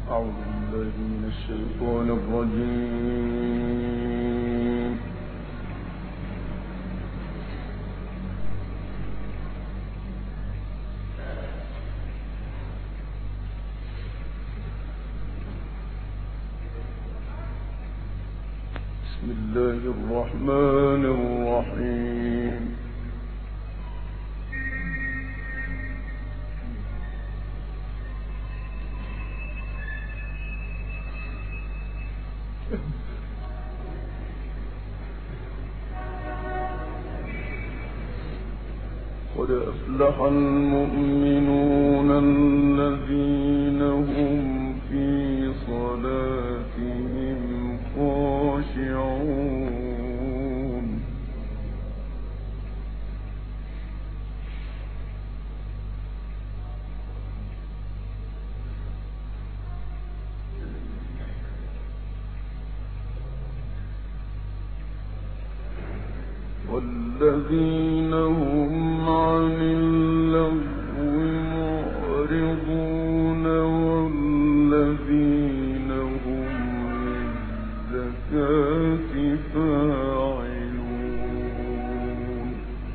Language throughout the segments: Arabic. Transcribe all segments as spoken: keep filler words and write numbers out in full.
أعوذ بالله من الشيطان الرجيم. بسم الله الرحمن الرحيم. قد أفلح المؤمنون الذين هم في صلاتهم خاشعون. والذين هم عن اللغو معرضون والذين هم للزكاة فاعلون.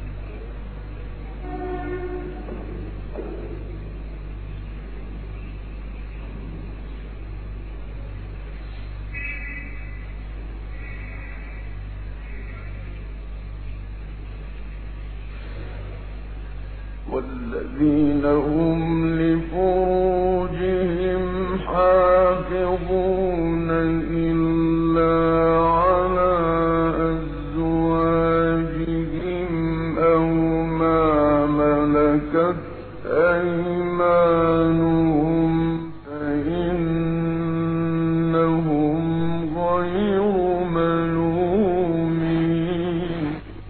والذين هم لفروجهم حافظون إلا على أزواجهم أو ما ملكت أيمانهم فإنهم غير ملومين.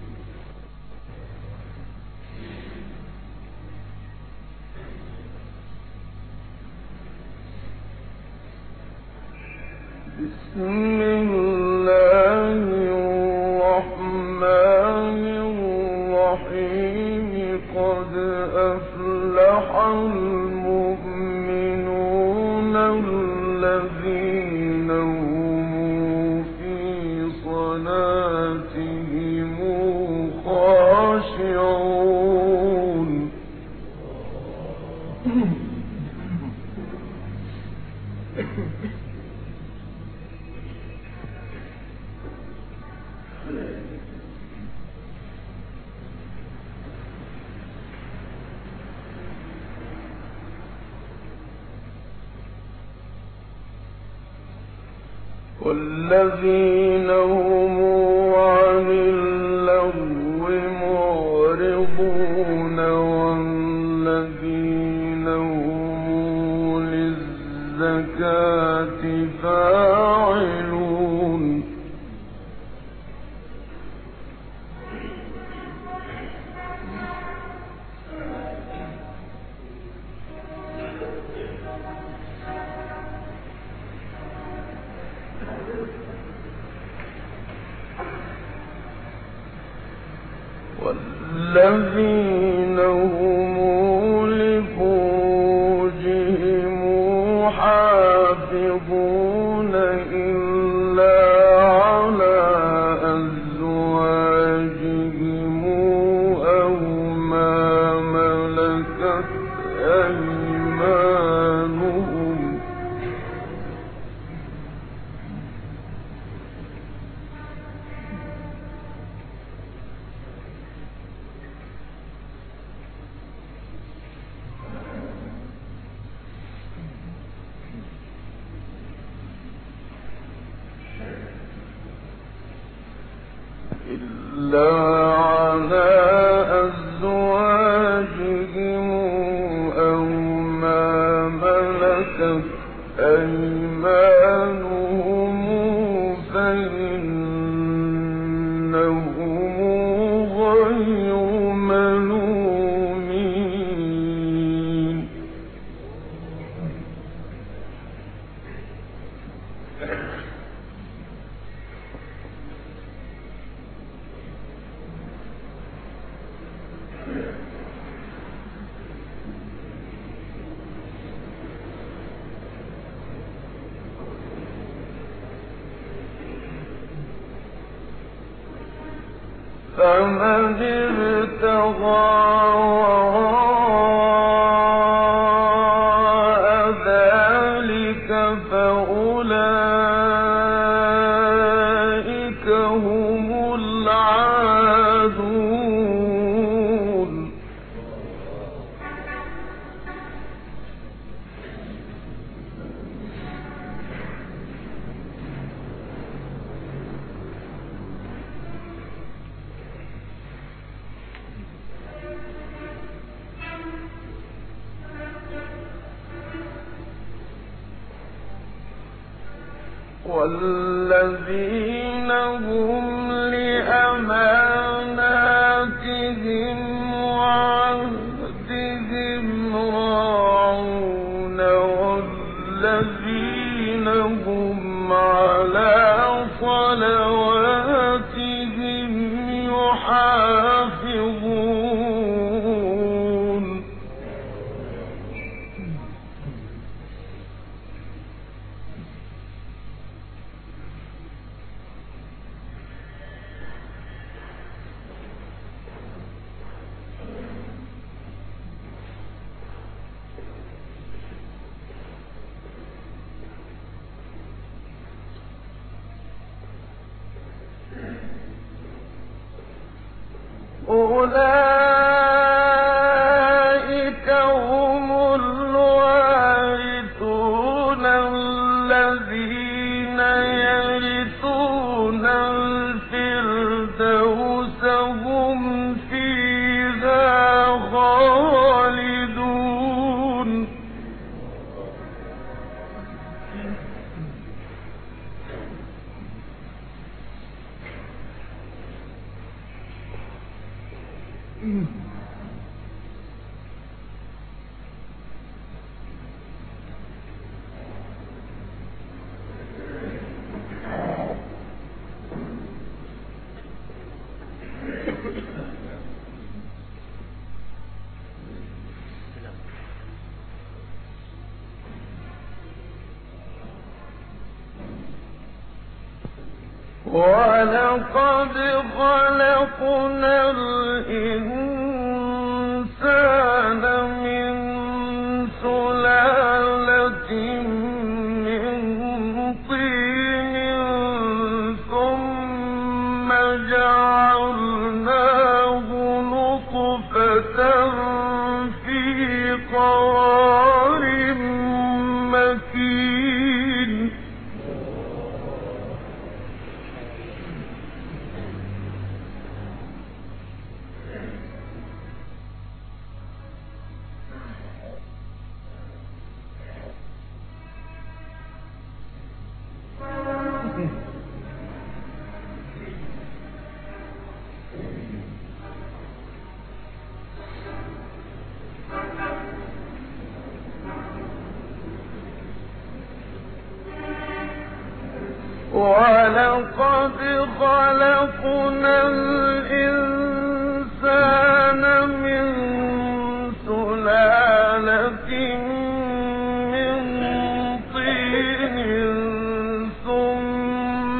بسم الله الرحمن الرحيم. قد أفلح المؤمنون الذين هم في صلاتهم خاشعون. والذين هم عن اللغو معرضون والذين هم للزكاة فاعلون. والذين هم لفروجهم حافظون إلا على أزواجهم أو ما ملكت أيمانهم إلا على أزواجهم أو ما ملكت أيمانهم فإنهم غير ملومين. فمن ابتغى وراء ذلك فأولئك هم العادون والذين هم لأماناتهم وعهدهم راعون والذين هم على صلواتهم يحافظون أولئك هم الوارثون الذين يرثون الفردوس هم فيها خالدون ولقد خلقنا الإنسان من سلالة من طين ثم جعلناه نطفة في قرار مكين ولقد خلقنا الإنسان من سلالة من طين ثم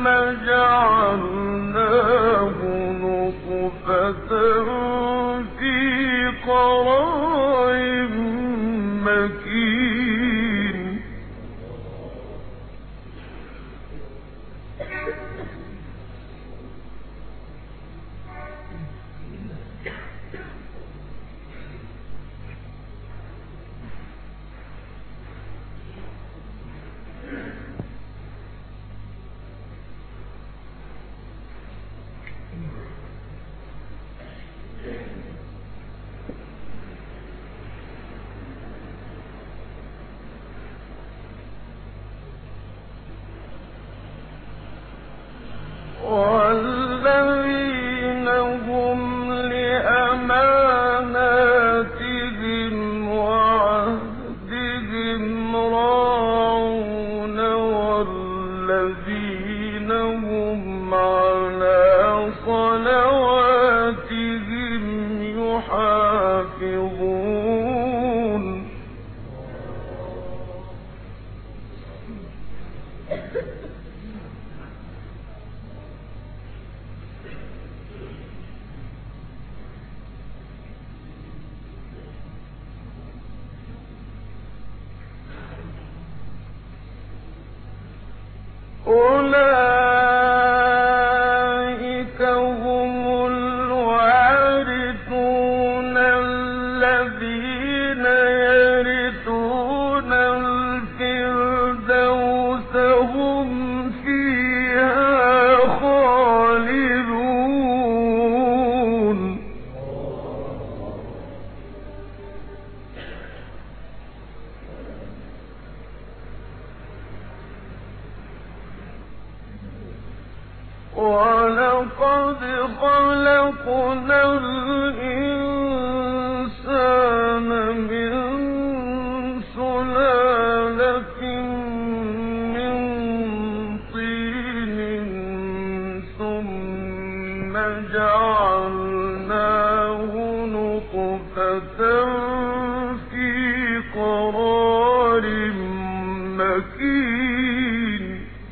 جعلناه نطفة في قرار مكين والذين هم لأماناتهم وعهدهم راعون والذين هم على صلواتهم يحافظون خَلَقْنَا الْإِنسَانَ مِن سُلَالَةٍ مِّن طِينٍ ثُمَّ جَعَلْنَاهُ نُطْفَةً فِي قَرَارٍ مَّكِينٍ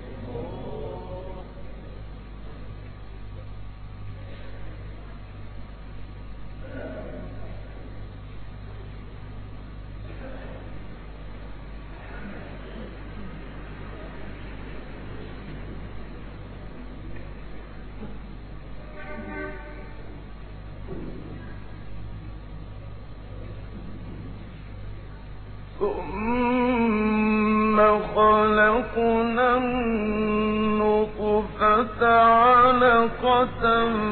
ثُمَّ خَلَقْنَا النُّطْفَةَ عَلَقَةً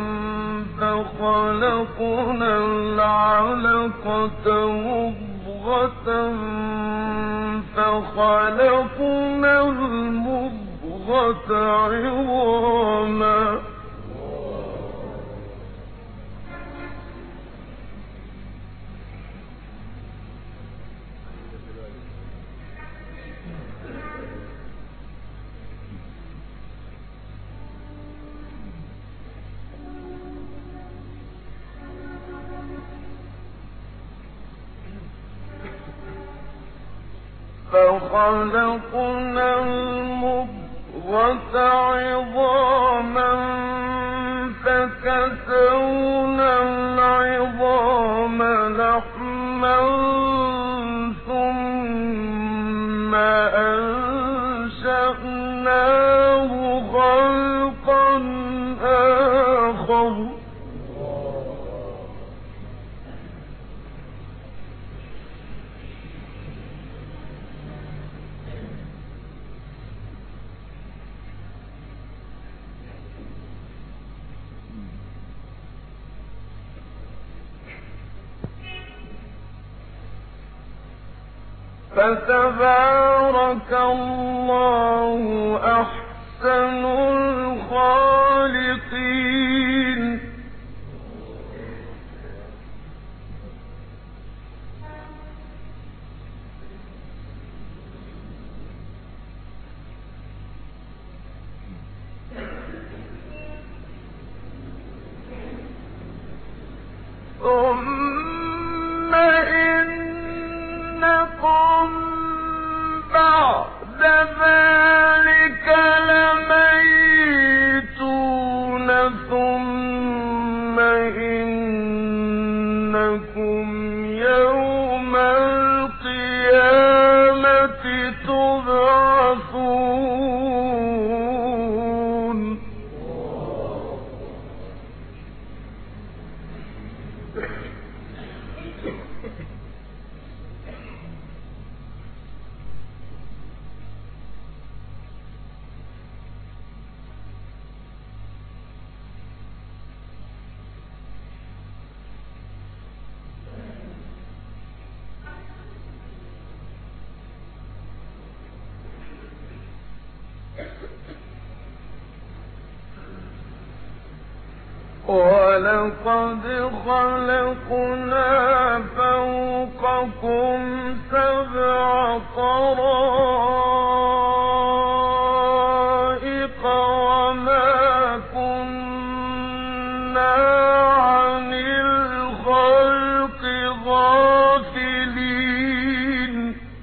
فَخَلَقْنَا الْعَلَقَةَ مُضْغَةً فَخَلَقْنَا الْمُضْغَةَ عِظَامًا فَخَلَقْنَا الْمُضْغَةَ عِظَامًا فَكَسَوْنَا الْعِظَامَ لَحْمًا ثُمَّ أَنشَأْنَاهُ خَلْقًا آخَرَ فَتَبَارَكَ اللَّهُ أَحْسَنُ الْخَالِقِينَ ثُمَّ إِنَّكُمْ بَعْدَ ذَلِكَ لَمَيِّتُونَ ثُمَّ إِنَّكُمْ يَوْمَ الْقِيَامَةِ تُبْعَثُونَ وَلَقَدْ خَلَقْنَا فَوْقَكُمْ سَبْعَ طَرَائِقَ وَمَا كُنَّا عَنِ الْخَلْقِ غَافِلِينَ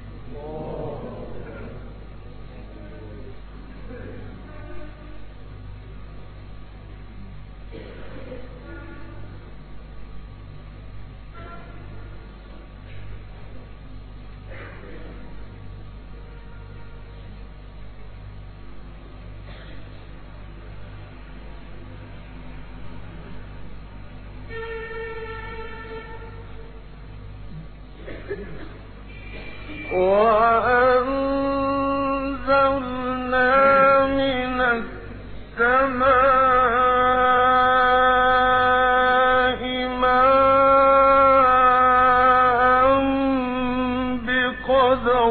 وَأَنزَلْنَا مِنَ السَّمَاءِ مَاءً بِقَدَرٍ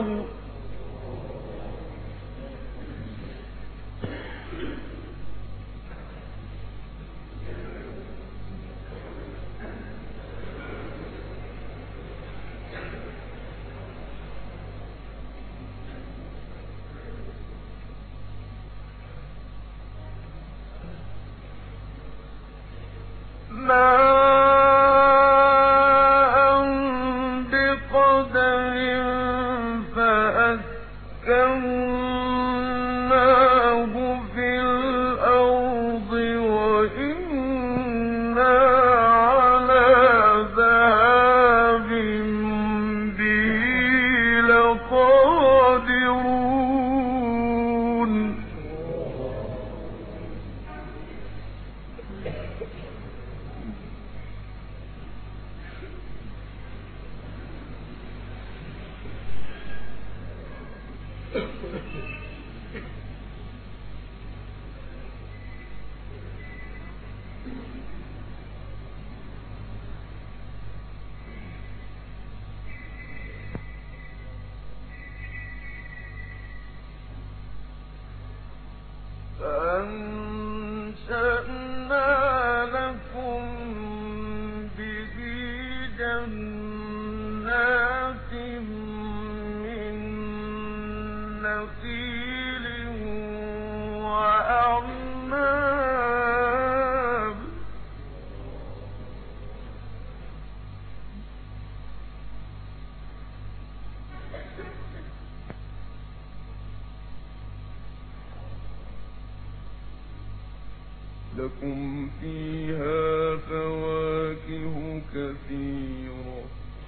لكم فيها فواكه كثيرة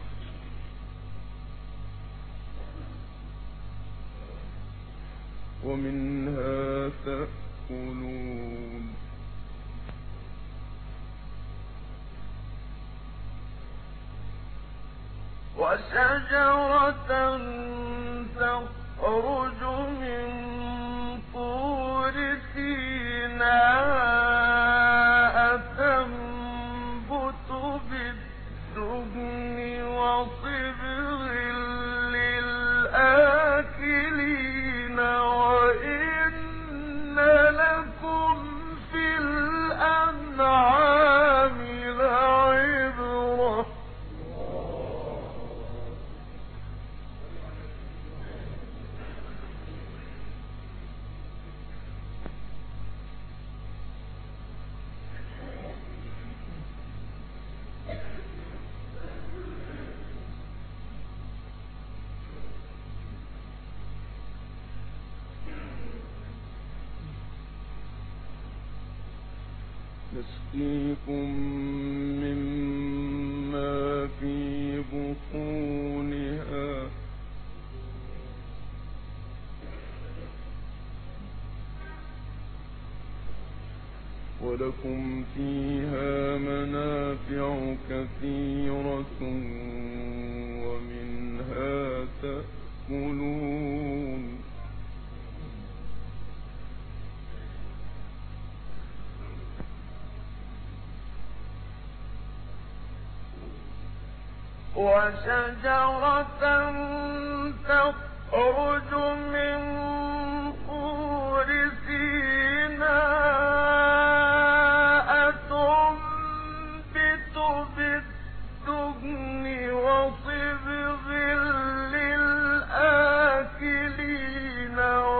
ومنها تأكلون وشجرة تخرج من طور سيناء تنبت بالدهن وصبغ للآكلين وإن لكم في الأنعام لعبرة نسقيكم مما في بطونها ولكم فيها منافع كثيرة ومنها تأكلون وشجرة تخرج من طور سيناء تنبت بالدهن وصبغ للآكلين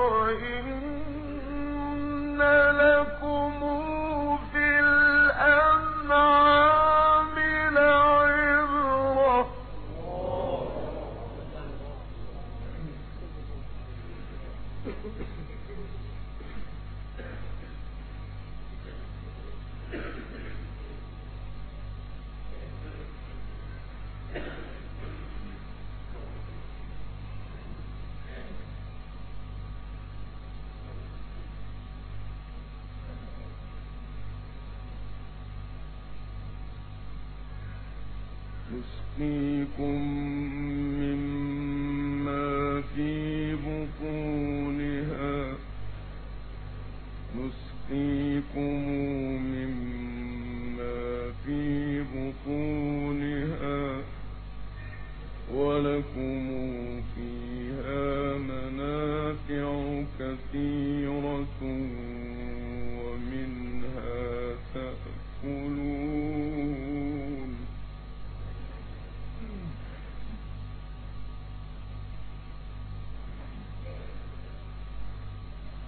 وإن لكم في الأنعام لعبرة نسقيكم مما في بطونها نسقيكم مما في بطونها ولكم فيها منافع كثيرة ومنها تأكلون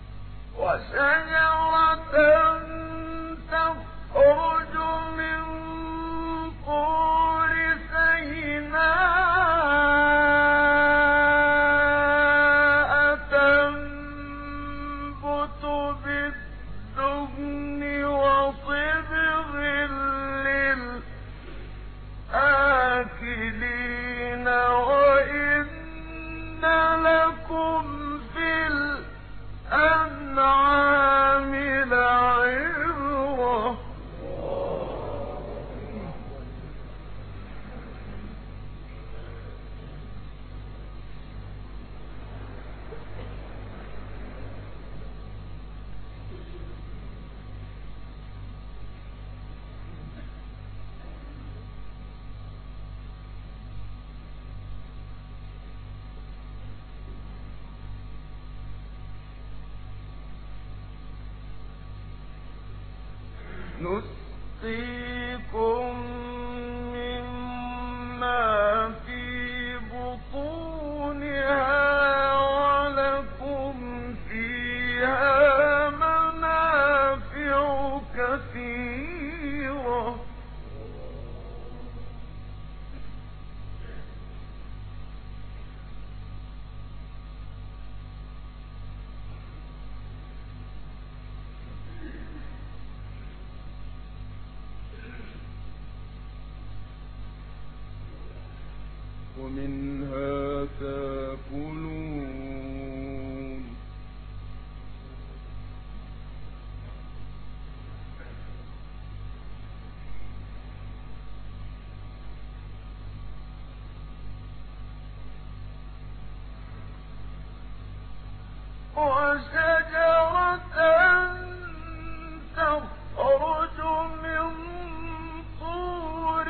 وشجرة تخرج من نسقيكم مما في بطونها ولكم فيها منافع كثيرة ومنها تأكلون وشجرة تخرج من طور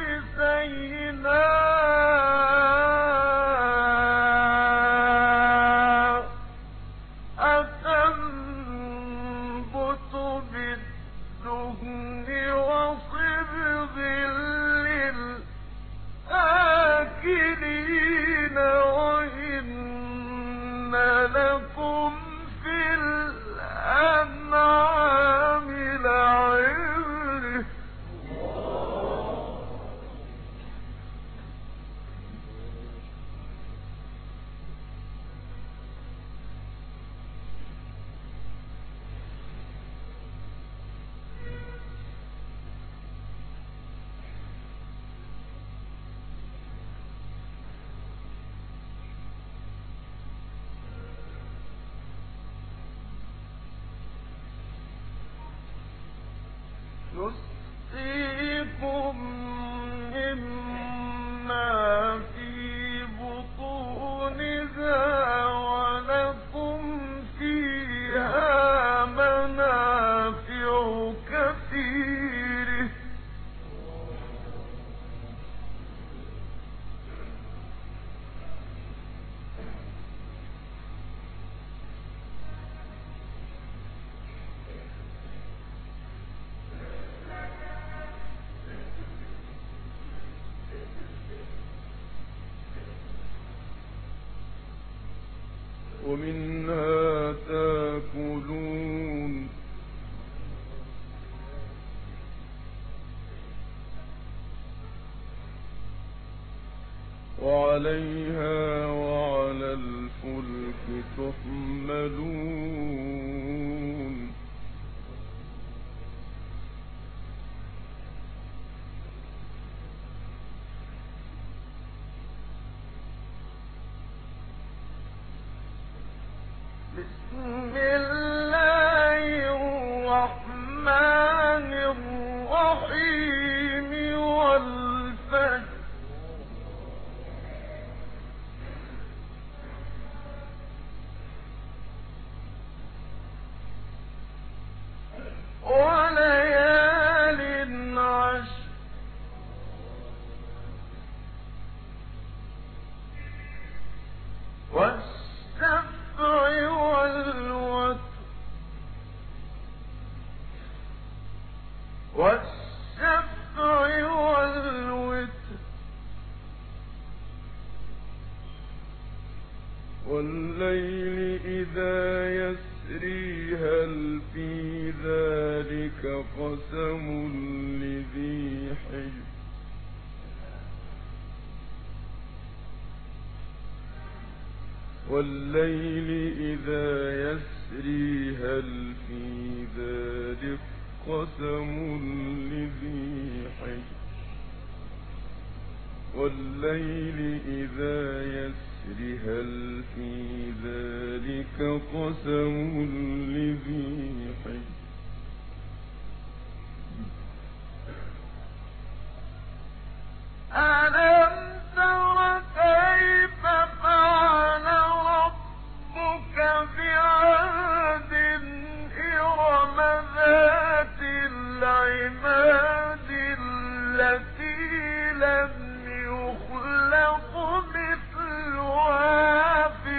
سيناء أتنبت بالدهن وصبغ للآكلين وإن لكم في الأنعام لعبرة نسقيكم مما في بطونها ولكم فيها منافع كثيرة ومنها تأكلون وعليها وعلى الفلك تحملون بسم الله الرحمن الرحيم والفجر وليال عشر والشفع والوتر والشفع والوتر والليل إذا يسري هل في ذلك قسم لذي حجر والليل إذا يسري هل في ذلك قسم لذي حجر والليل إذا يسري هل في ذلك قسم لذي حجر ألم تر كيف فعل ربك بعاد إرم ذات العماد التي لم يخلق مثلها في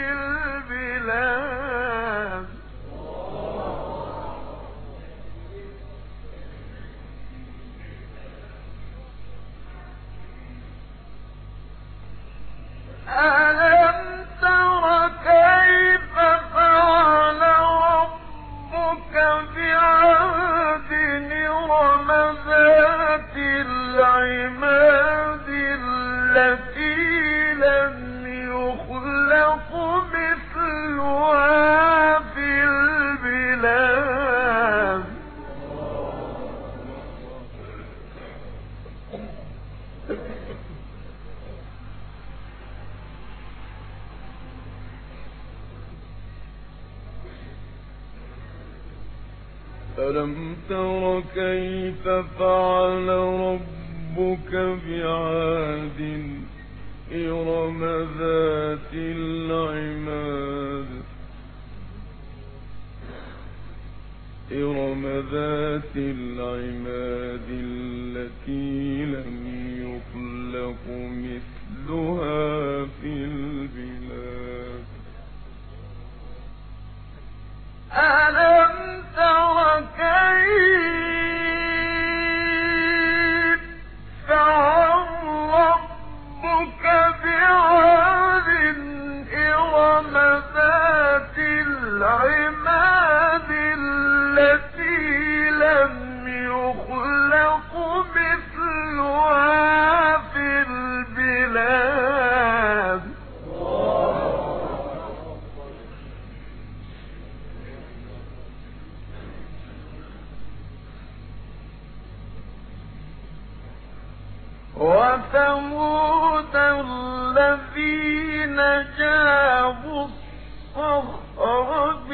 البلاد ألم تر كيف فعل ربك بعاد إرم ذات العماد التي لم يخلق مثلها في البلاد ألم تر كيف فعل ربك بعاد إرم ذات العماد إرم ذات العماد التي لم يخلق مثلها في البلاد ألم تر كيف فعل ربك بعاد إرم ذات العماد التي لم يخلق مثلها في البلاد وثمود الذين جابوا الصخر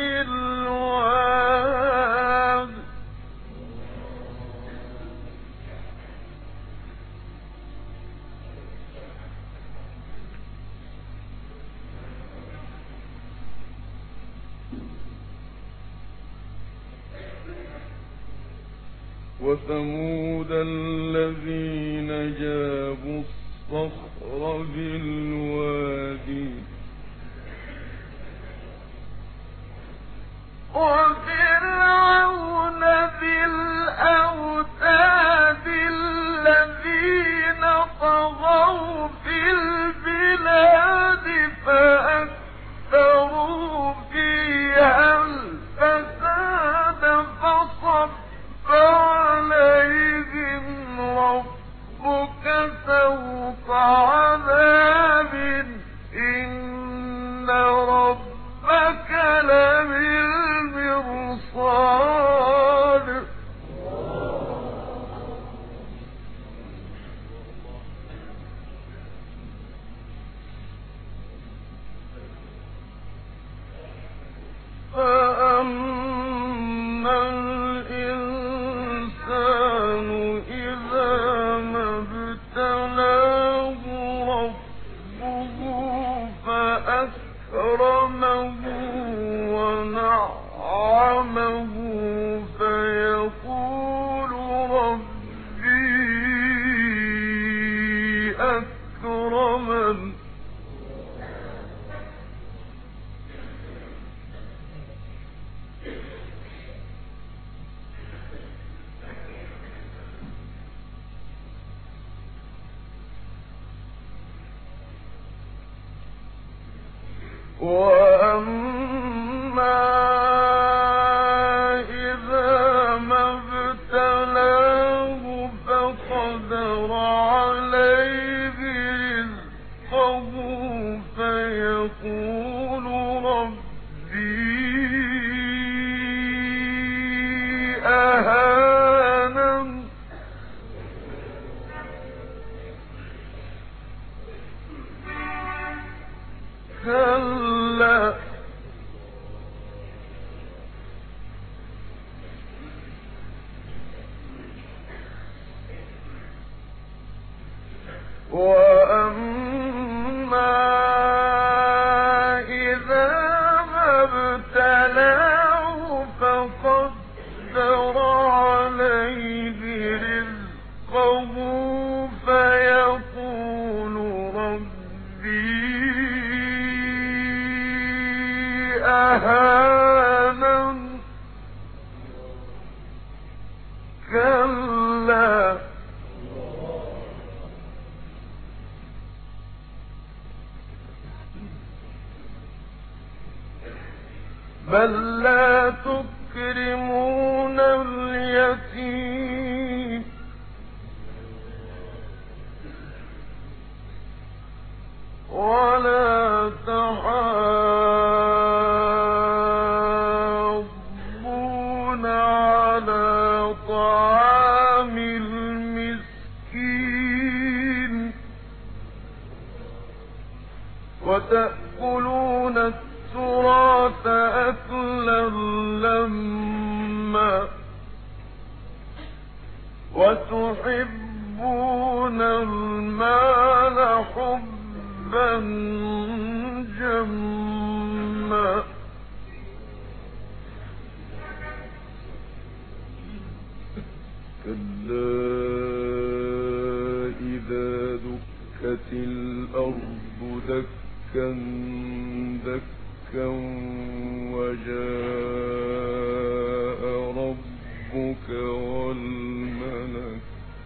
بالواد وثمود الذين جابوا الصخر بالوادي وفرعون ذي الأوتاد الذين طغوا في البلاد فأكثروا فيها الفساد فصب عليهم ربك سوط عذاب إن ربك لبالمرصاد فأما الإنسان إذا ما ابتلاه ربه فأكرمه ونعمه فيقول ربي أكرمن وأما إذا ما ابتلاه فقدر عليه رزقه فيقول ربي أهانن كلا وأما إذا ما ابتلاه فقدر عليه رزقه فيقول ربي أهانن كلا بل لا تكرمون اليتيم ولا تحاضون على طعام المسكين وتأكلون التراث أكلا لما وتحبون المال حبا جما كلا إذا دكت الأرض دكا دكا وجاء ربك والملك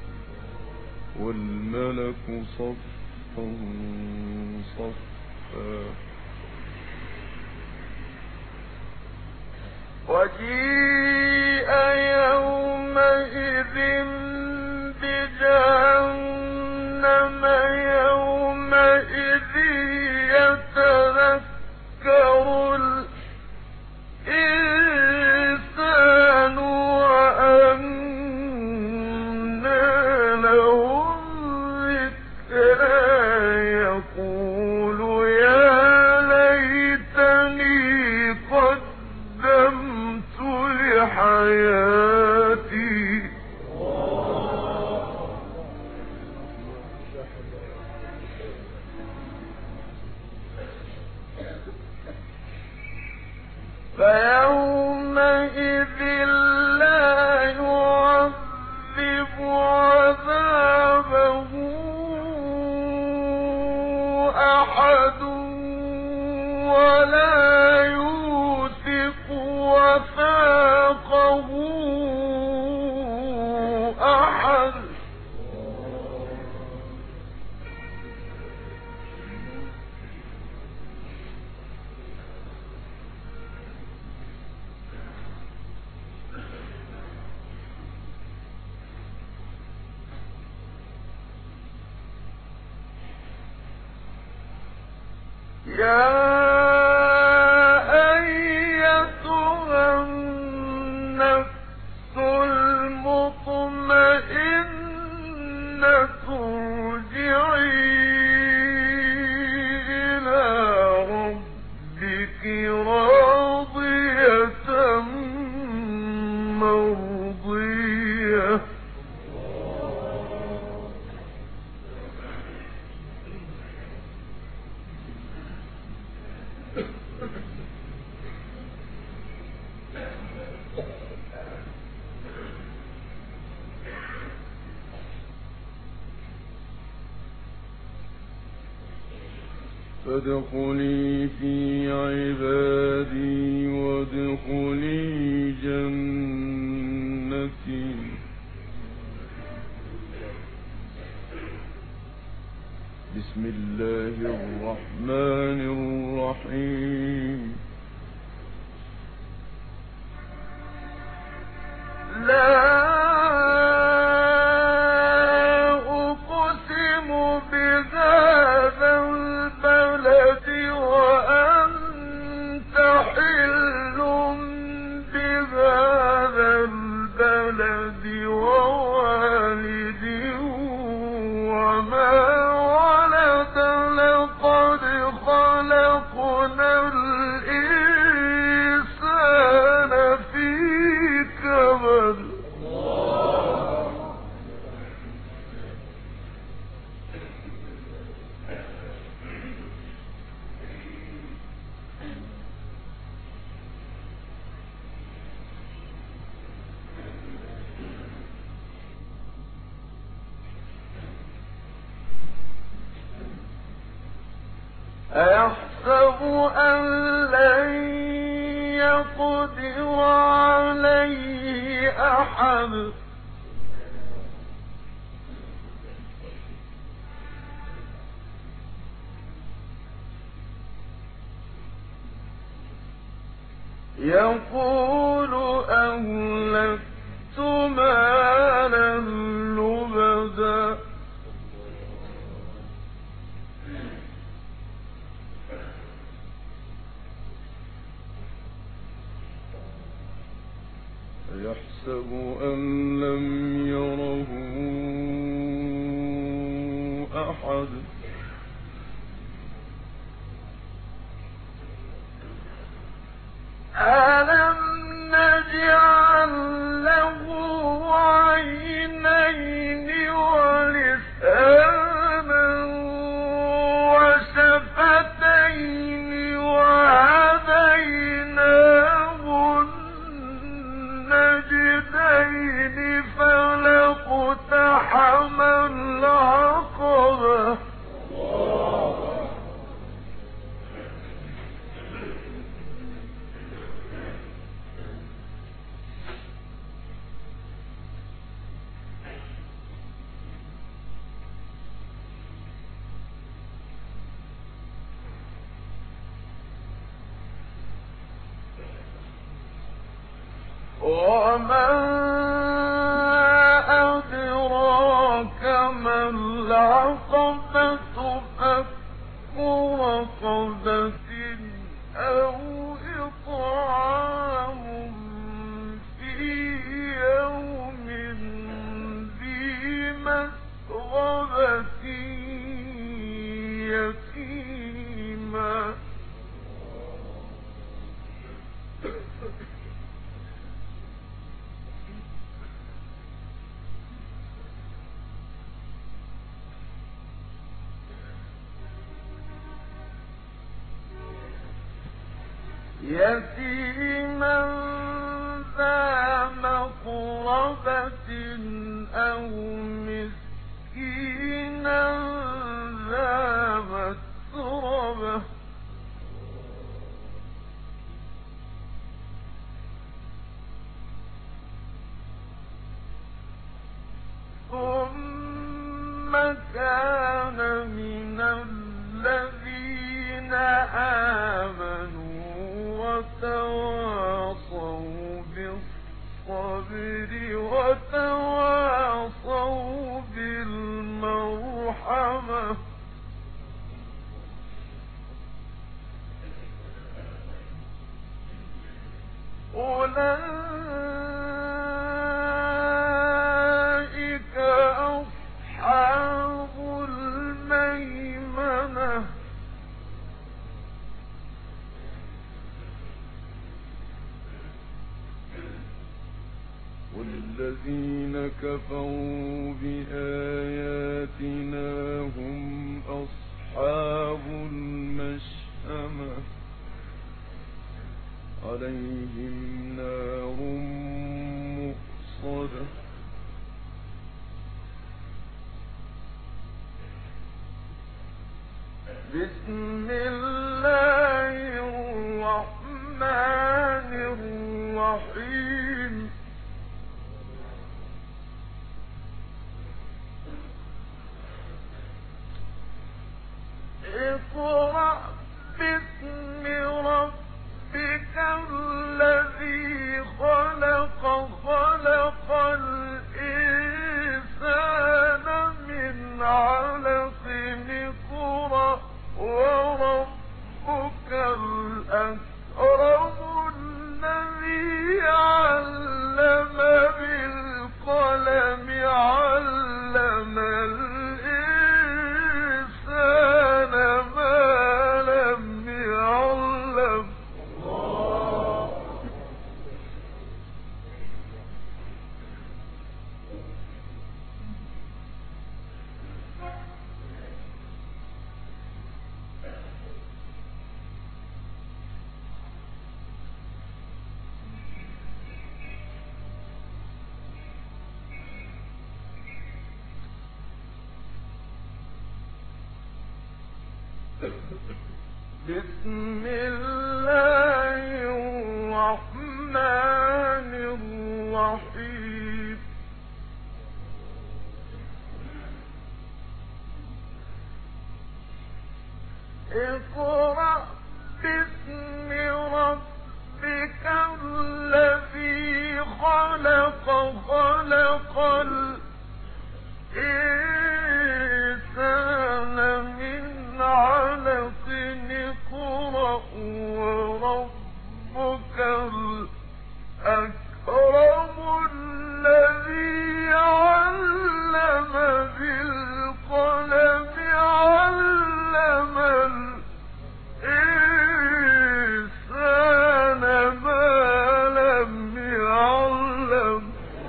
والملك صفا صفا وجيء يومئذ بجهنم يومئذ يتذكر الإنسان وأنى له الذكرى يقول يا ليتني قدمت لحياتي فيومئذ لا يعذب عذابه أحد ولا يوثق وثاقه أحد يا أيتها النفس المطمئنة ارجعي إلى ربك راضية مرضية فادخلي في عبادي وادخلي جنتي بسم الله الرحمن الرحيم لا أقسم بهذا البلد وأنت حل بهذا البلد ووالد وما ولد لقد خلقنا الإنسان في كبد أيحسب أن لن يقدر عليه أحد يقول أهلكت مالا لبدا يحسب أن لم يره أحد ألم نجعل له عينين ولسانا وشفتين وهديناه النجدين فلاقتحم العقبة وما أدراك ما العقبة فك رقبة أو إطعام في يوم ذي مسغبة يتيما يتيما ذا مقربة أو مسكينا ذا مسربة ثم كان من الذين آمنوا وتواصوا بالصبر وتواصوا بالمرحمة أولئك أصحاب الميمنة والذين كفروا بآياتنا هم أصحاب المشأمة عليهم نار مؤصدة بسم الله الرحمن الرحيم اقرأ باسم ربك الذي خلق خلق الإنسان من علق اقرأ وربك الأكرم الذي علم بالقلم علم الإنسان ما لم يعلم بسم الله الرحمن الرحيم اقرأ باسم ربك خلق خلق الإنسان من علق اقرأ وربك الأكرم الذي علم بالقلم علم الإنسان ما لم يعلم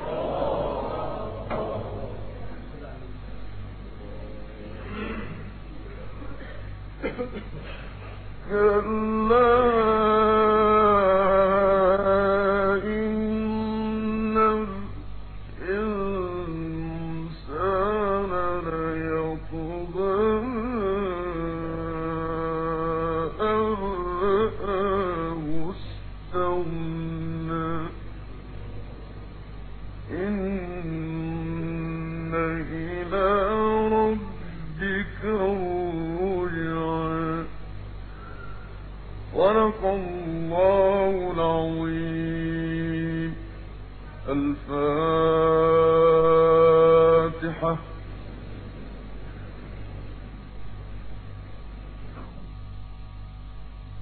كلا إن الإنسان ليطغى أن رآه استغنى إن إلى ربك الرجعى صدق الله العظيم. الفاتحة.